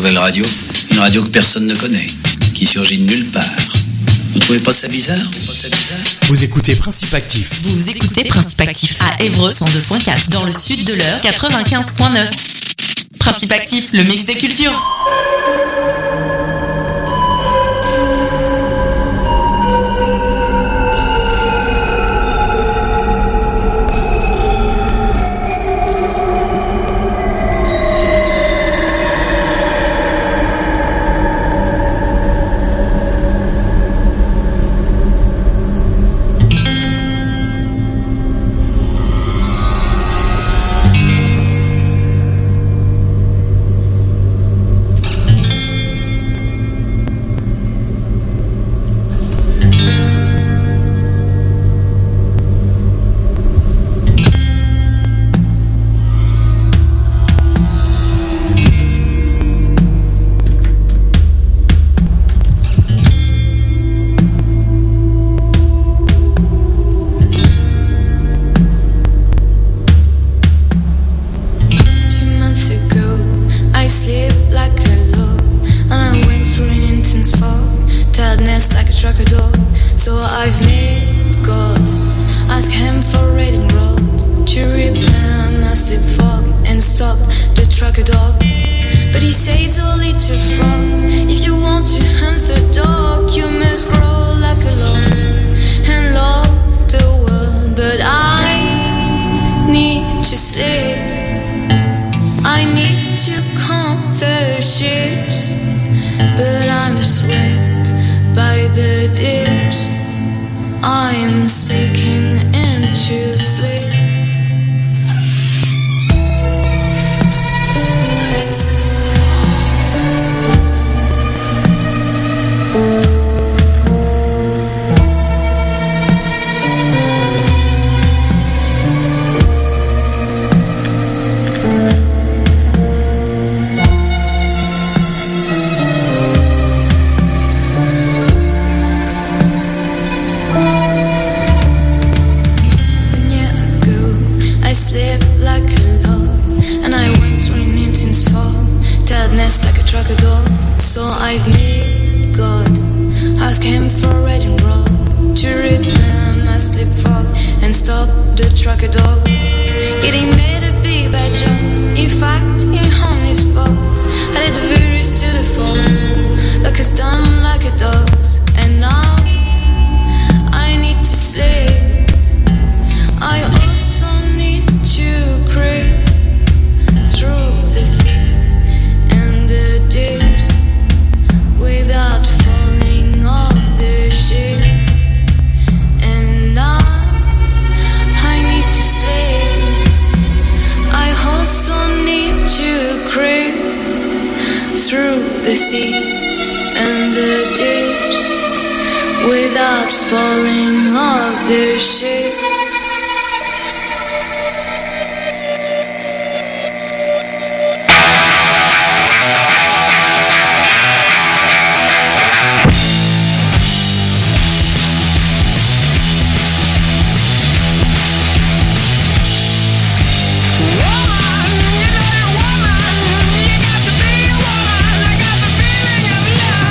nouvelle radio. Une radio que personne ne connaît, qui surgit de nulle part. Vous trouvez pas ça bizarre? Vous écoutez Principe Actif. Vous écoutez Principe Actif à Évreux 102.4, dans le sud de l'Eure 95.9. Principe Actif, le mix des cultures.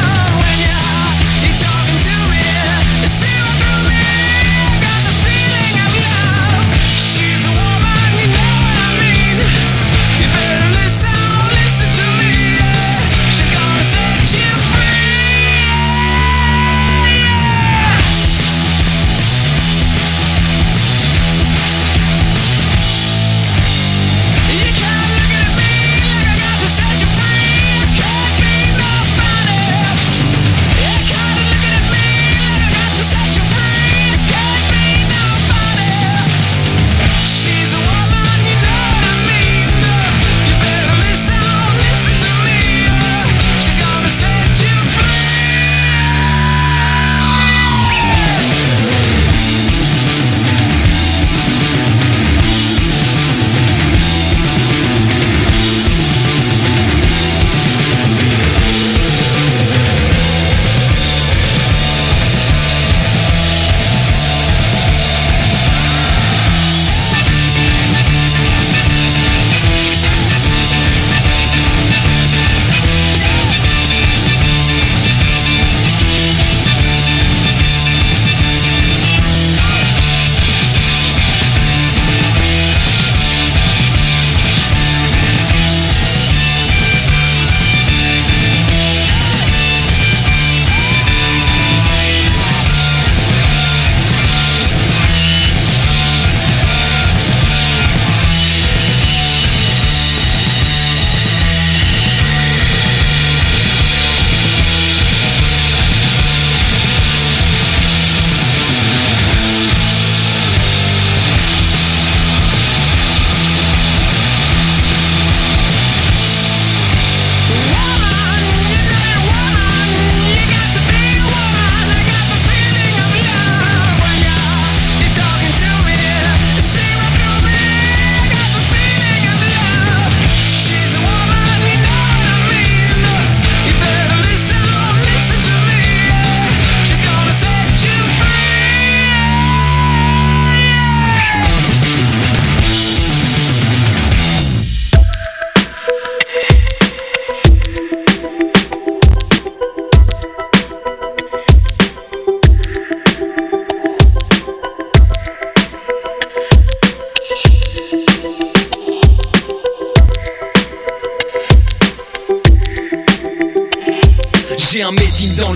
Feeling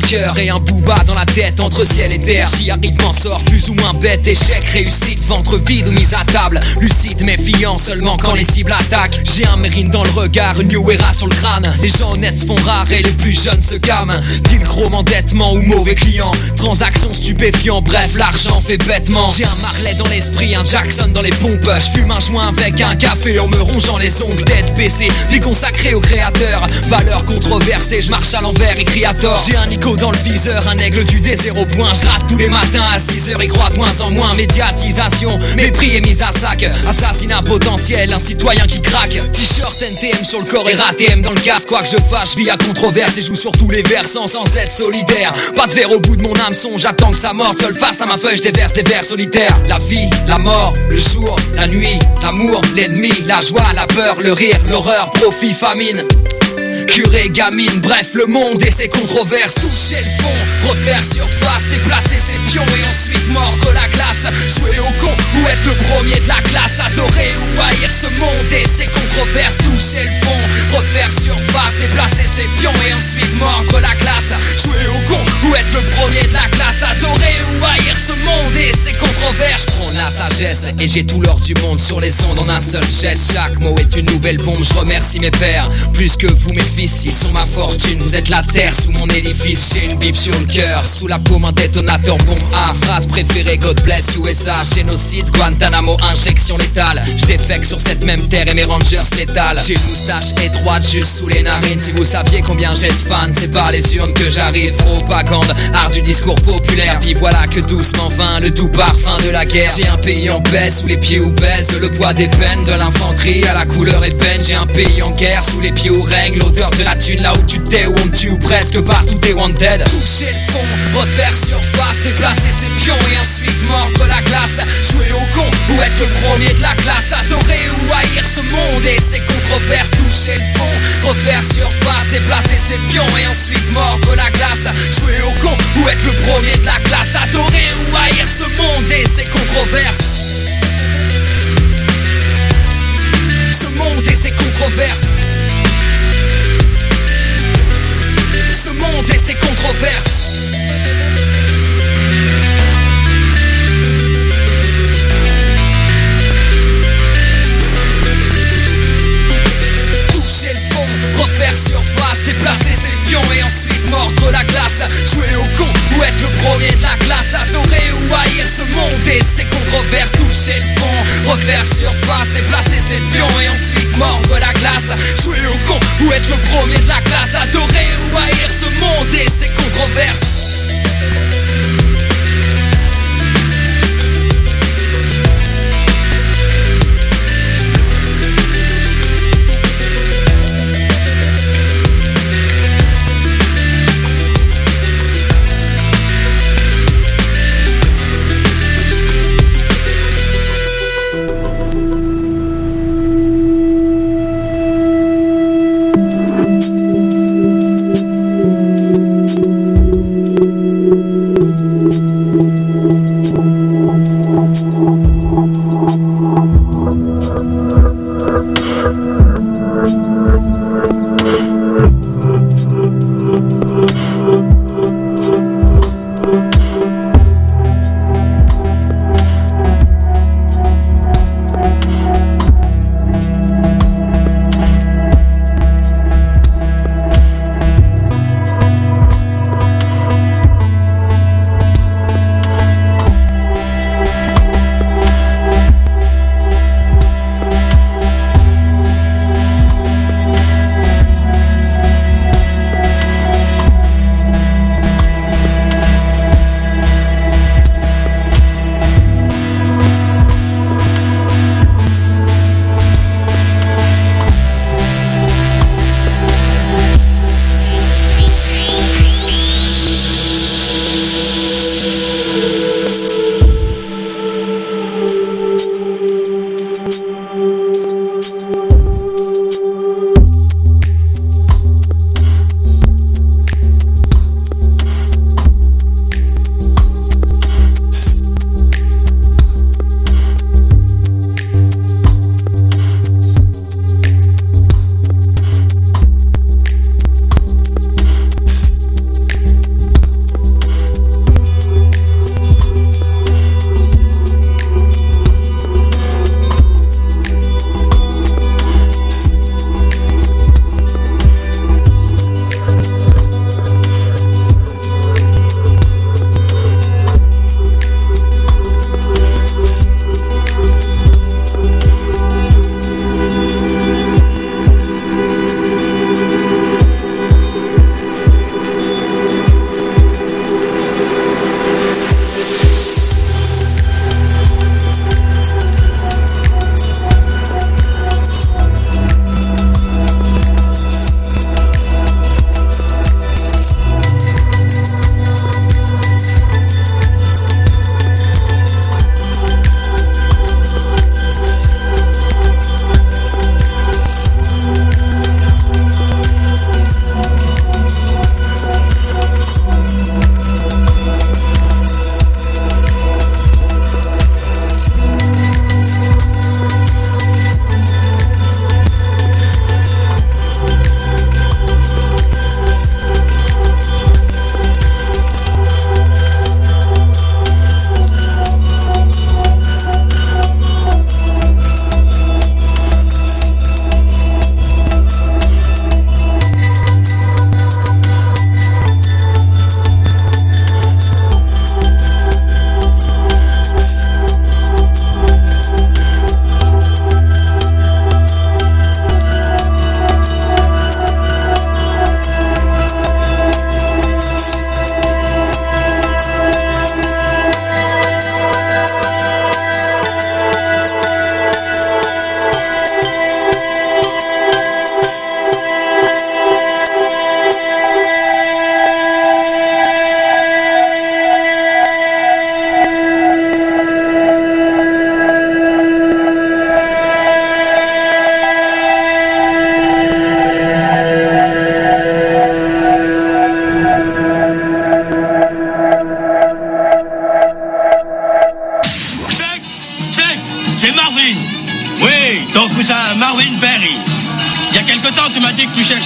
cœur et un booba dans la tête entre ciel et terre. J'y arrive, m'en sors plus ou moins bête. Échec, réussite, ventre vide ou mise à table. Lucide, méfiant seulement quand les cibles attaquent. J'ai un mérine dans le regard, une new era sur le crâne. Les gens honnêtes se font rares et les plus jeunes se calment. Deal gros, endettement ou mauvais client. Transactions stupéfiants, bref, l'argent fait bêtement. J'ai un Marley dans l'esprit, un Jackson dans les pompes. J'fume un joint avec un café en me rongeant les ongles. Tête baissée, vie consacrée au créateur. Valeurs controversées, je marche à l'envers, écrit à tort. J'ai un Nico dans le viseur, un aigle du désert au point. Je gratte tous les matins à 6h et crois de moins en moins. Médiatisation, mépris et mise à sac. Assassinat potentiel, un citoyen qui craque. T-shirt NTM sur le corps et RATM dans le casque. Quoi que je fasse, je vis à controverse et joue sur tous les versants sans être solidaire. Pas de verre au bout de mon hameçon, j'attends que ça morde. Seul face à ma feuille, je déverse des vers solitaires. La vie, la mort, le jour, la nuit, l'amour, l'ennemi, la joie, la peur, le rire, l'horreur, profit, famine. Curé, gamine, bref, le monde et ses controverses. Toucher le fond, refaire surface, déplacer ses pions et ensuite mordre la glace. Jouer au con ou être le premier de la classe. Adorer ou haïr ce monde et ses controverses. Toucher le fond, refaire surface, déplacer ses pions et ensuite mordre la glace. Jouer au con ou être le premier de la classe. Adorer ou haïr ce monde et ses controverses. Prends la sagesse et j'ai tout l'or du monde sur les ondes en un seul geste. Chaque mot est une nouvelle bombe, je remercie mes pères. Plus que vous mes fils, ils sont ma fortune. Vous êtes la terre sous mon édifice. J'ai une bible sur le cœur, sous la paume un détonateur bombe A. Phrase préférée, God bless USA. Génocide, Guantanamo, injection létale. Je défecte sur cette même terre et mes rangers létales. J'ai une moustache étroite juste sous les narines. Si vous saviez combien j'ai de fans, c'est par les urnes que j'arrive. Propagande, art du discours populaire. Puis voilà que doucement vint le doux parfum de la guerre. J'ai un pays en paix, sous les pieds où pèse le poids des peines. De l'infanterie à la couleur ébène. J'ai un pays en guerre, sous les pieds où règne l'odeur de la thune. Là où tu t'es, où on te tue, ou presque partout t'es wanted. Toucher le fond, refaire surface, déplacer ses pions et ensuite mordre la glace. Jouer au con ou être le premier de la classe. Adorer ou haïr ce monde et ses controverses. Toucher le fond, refaire surface, déplacer ses pions et ensuite mordre la glace. Jouer au con ou être le premier de la classe. Adorer ou haïr ce monde et ses controverses. Ce monde et ses controverses. Ce monde et ses controverses. Toucher le fond, refaire surface, déplacer ses pions et ensuite mordre la glace. Jouer au con ou être le premier de la classe. Adorer ou haïr ce monde et ses controverses. Toucher le fond, refaire surface, déplacer ses pions et ensuite mordre la glace. Jouer au con ou être le premier de la classe. Adorer ou haïr ce monde et ses controverses.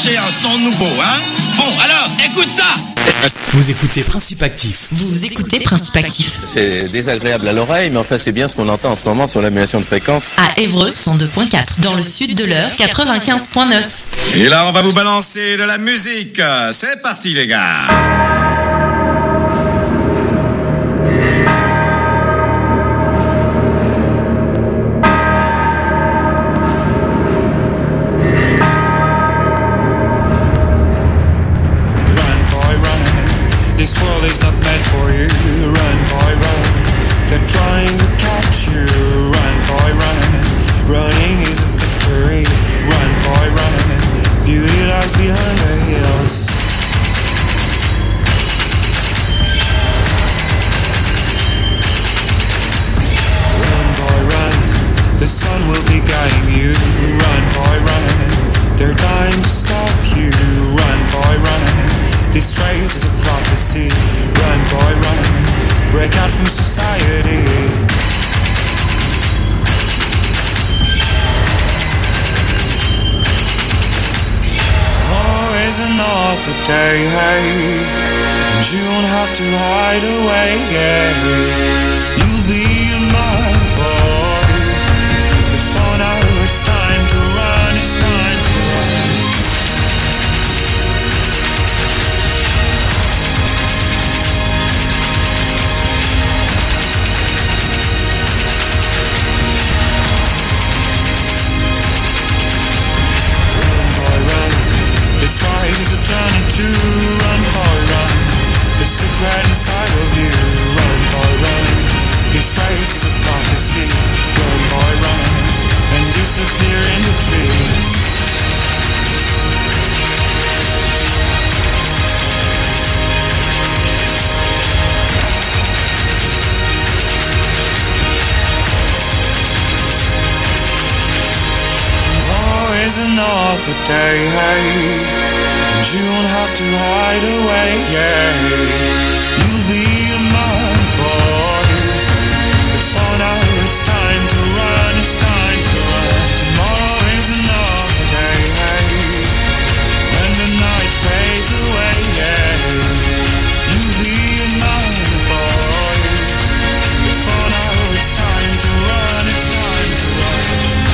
chercher un son nouveau, hein? Bon, alors, écoute ça! Vous écoutez Principe Actif. Vous écoutez Principe Actif. C'est désagréable à l'oreille, mais enfin c'est bien ce qu'on entend en ce moment sur l'annulation de fréquence. À Évreux, 102.4. Dans le sud de l'Eure, 95.9. Et là, on va vous balancer de la musique. C'est parti, les gars. This world is not meant for you. Run, boy, run. They're trying to catch you. Run, boy, run. Running is a victory. Run, boy, run. Beauty lies behind the hills. Run, boy, run. The sun will be guiding you. Run, boy, run. They're dying to stop you. Run, boy, run. This race is a prophecy. Run, boy, run. Break out from society. Oh, is another day, hey, and you won't have to hide away, yeah. You'll be a man, boy, but for now it's time to run, it's time to run. This ride is a journey to run, boy, run. The secret inside of you, run, boy, run. This race is a prophecy, run, boy, run. And disappear in the trees. Tomorrow is another day, hey. And you won't have to hide away, yeah. You'll be a man, boy, but for now it's time to run, it's time to run. Tomorrow is another day, hey. When the night fades away, yeah. You'll be a man, boy, but for now it's time to run, it's time to run.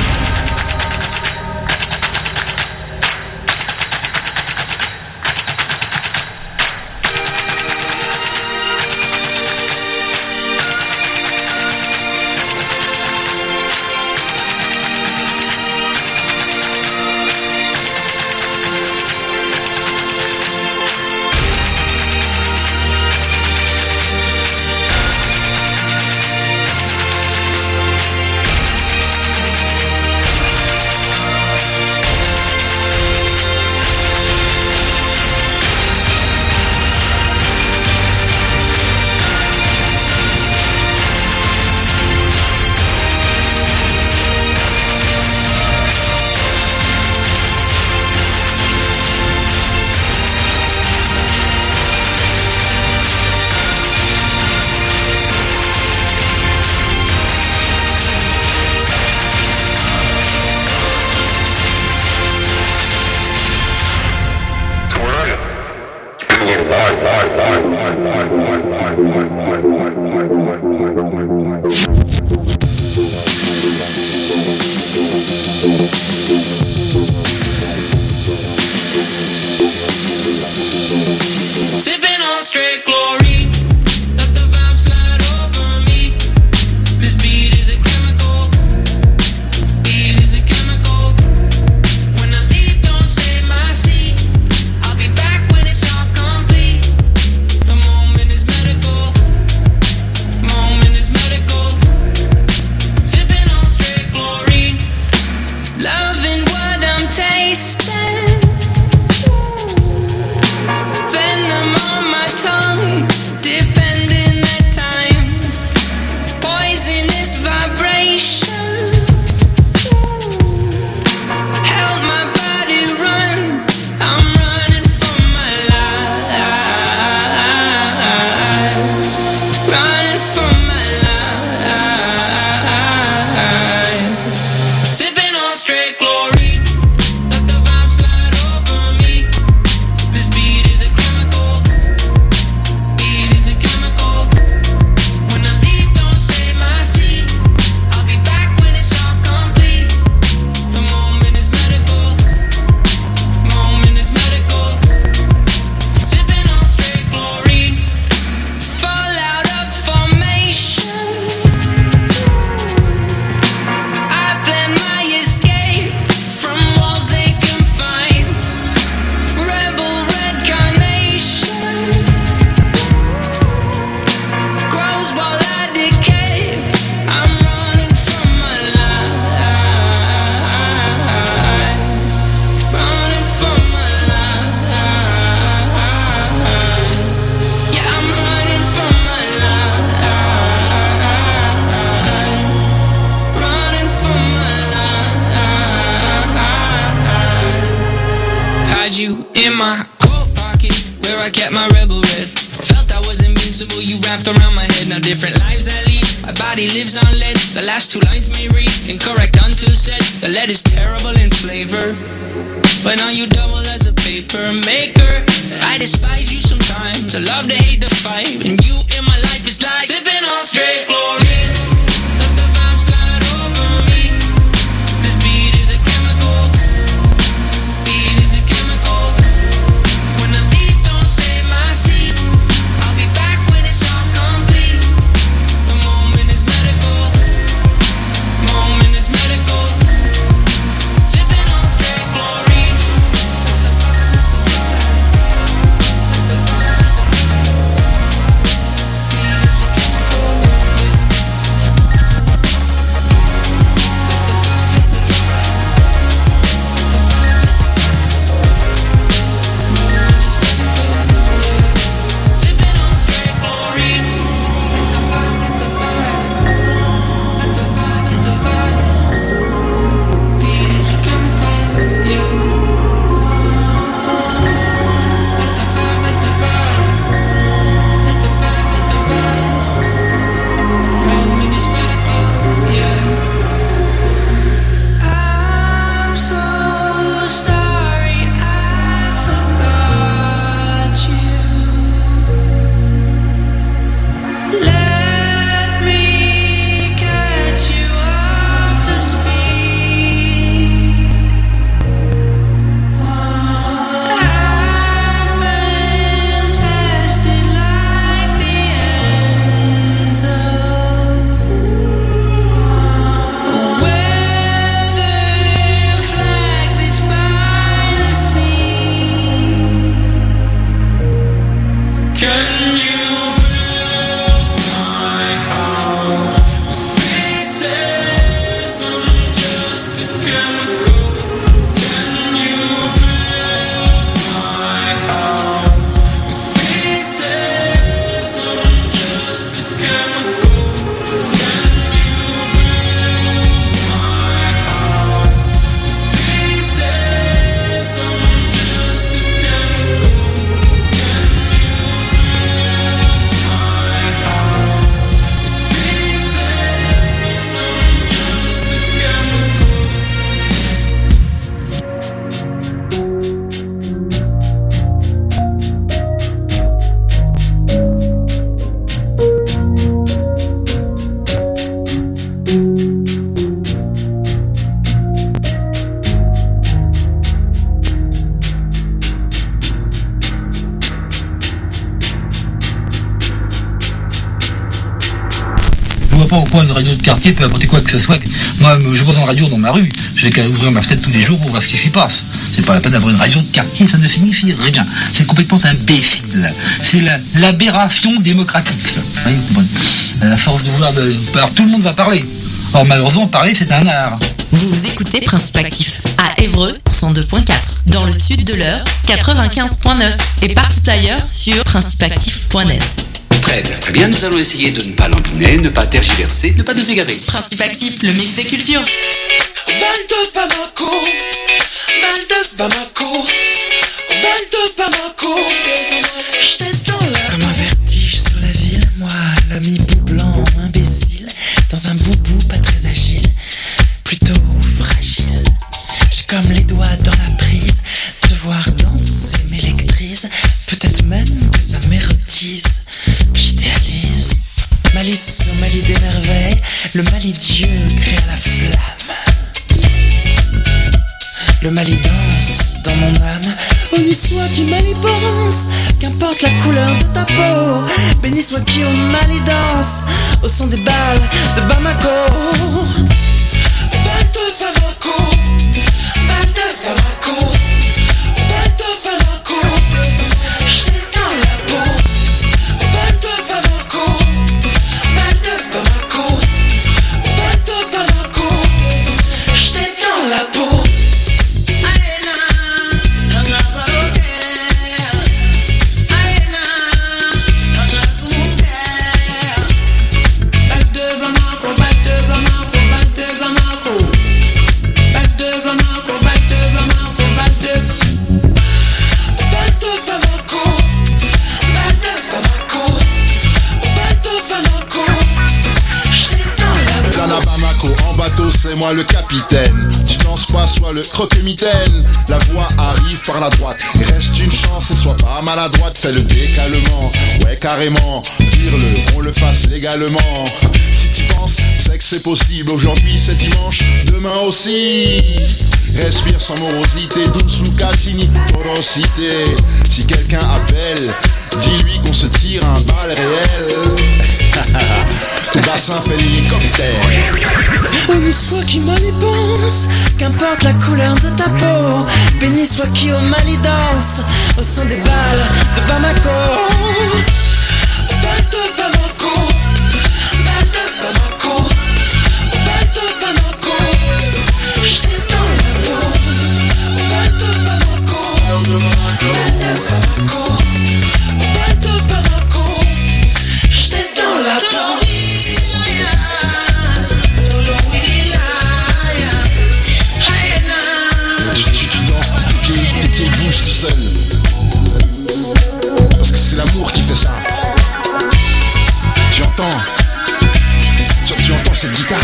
Sipping on straight glory, let the vibe slide over me. This beat is a chemical, beat is a chemical. When I leave, don't save my seat. I'll be back when it's all complete. The moment is medical, moment is medical. in my coat pocket where I kept my rebel red. Felt I was invincible, you wrapped around my head. Now different lives I lead, my body lives on lead. The last two lines may read incorrect until said. The lead is terrible in flavor, but now you double as a paper maker. I despise you sometimes, I love to hate the fight. And you in my life is like sipping on straight chlorine. Let the vibe slide over me. This beat is a chemical. Beat is a chemical. When the leaf don't save my seed, I'll be back when it's all complete. The moment is medical. Moment is medical. Sipping on straight chlorine. Pas au coin de radio de quartier peut apporter quoi que ce soit. Moi, je vois une radio dans ma rue, j'ai qu'à ouvrir ma fenêtre tous les jours pour voir ce qui s'y passe. C'est pas la peine d'avoir une radio de quartier, ça ne signifie rien. C'est complètement imbécile. C'est l'aberration démocratique, ça. Oui, bon. À force de vouloir... Alors tout le monde va parler. Or malheureusement, parler, c'est un art. Vous écoutez Principe Actif à Évreux 102.4, dans le sud de l'Eure 95.9 et partout ailleurs sur principeactif.net. Très bien, nous allons essayer de ne pas l'embiner, ne pas tergiverser, ne pas nous égarer. Principe Actif, le mix des cultures. Bal de Bamako, bal de Bamako, bal de Bamako. J'étais dans la... Comme un vertige sur la ville, moi, l'ami bout blanc, imbécile, dans un boubou pas très agile, plutôt fragile. J'ai comme les doigts dans la prise, te voir danser m'électrise, peut-être même que ça m'érotise. J'idéalise Malice au Mali des merveilles, le Mali Dieu crée la flamme. Le Mali danse dans mon âme. Honni soit qui Mali pense, qu'importe la couleur de ta peau. Béni soit qui au Mali danse, au son des balles de Bamako. Bal de Bamako, bal de Bamako, bal de Bamako. J'étais dans la peau. Bal de c'est moi le capitaine. Tu danses pas, sois le croque-mitaine. La voix arrive par la droite, il reste une chance et sois pas maladroite. Fais le décalement, ouais carrément. Vire-le, qu'on le fasse légalement. Si tu penses, c'est que c'est possible. Aujourd'hui c'est dimanche, demain aussi. Respire sans morosité, douce ou Cassini, porosité. Si quelqu'un appelle, dis-lui qu'on se tire un bal réel. Ton bassin fait l'hélicoptère. Béni soit qui mal y pense, qu'importe la couleur de ta peau. Béni soit qui au mal y danse, au son des balles de Bamako. Balles de Bamako, balles de Bamako, balles de Bamako. J'étais dans la peau, balles de Bamako, balles de Bamako, balles de Bamako. J'étais dans la peau. Parce que c'est l'amour qui fait ça. Tu entends cette guitare.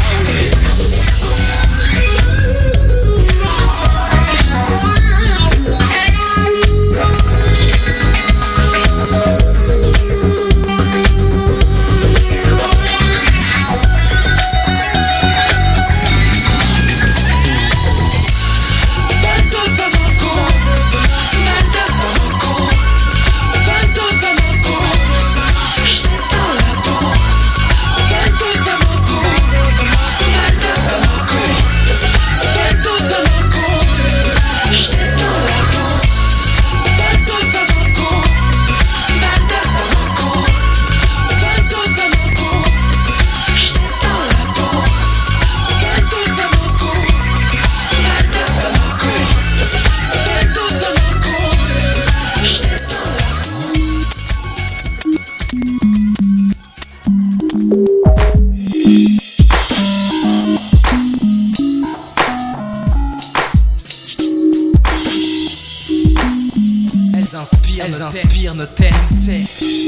Elles inspirent nos thèmes, c'est...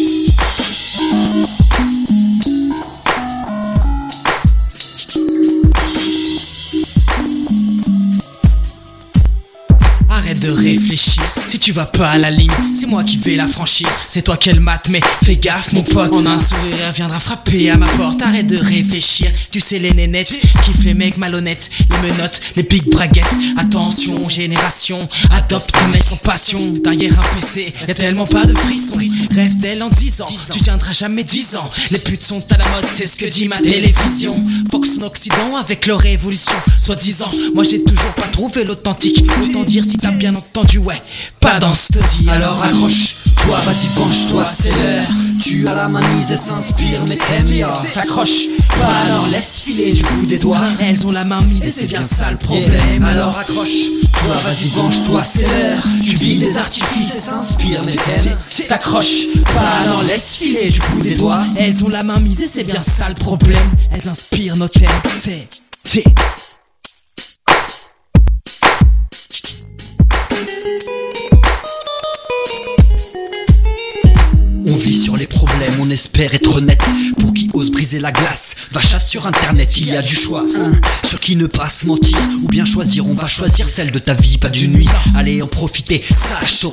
Arrête de réfléchir, si tu vas pas à la ligne, c'est moi qui vais la franchir. C'est toi qu'elle mate, mais fais gaffe mon pote. En un sourire, elle viendra frapper à ma porte. Arrête de réfléchir, tu sais les nénettes kiffent les mecs malhonnêtes, les menottes, les piques braguettes. Attention, génération, adopte tes mecs sans passion. Derrière un PC, y'a tellement pas de frissons. Rêve d'elle en 10 ans, tu tiendras jamais 10 ans. Les putes sont à la mode, c'est ce que dit ma télévision. Fox en Occident avec leur révolution, soi-disant. Moi j'ai toujours pas trouvé l'authentique. Autant dire si t'as bien entendu, ouais, pas dans ce taudis. Alors accroche-toi, vas-y penche-toi, c'est l'heure. Tu as la main mise et s'inspire, mais t'aimes bien. T'accroches pas, alors laisse filer du bout des doigts. Elles ont la main mise et c'est bien ça le problème. Alors accroche-toi, vas-y penche-toi, c'est l'heure. Tu vis les artifices et s'inspire, mais t'aimes. T'accroches pas, alors laisse filer du bout des doigts. Elles ont la main mise et c'est bien ça le problème. Elles inspirent nos thèmes, c'est... On vit sur les problèmes, on espère être honnête. Pour qui ose briser la glace, va chasse sur internet, il y a du choix. Sur qui ne pas se mentir, ou bien choisir. On va choisir celle de ta vie, pas d'une nuit. Allez en profiter, sage, t'auras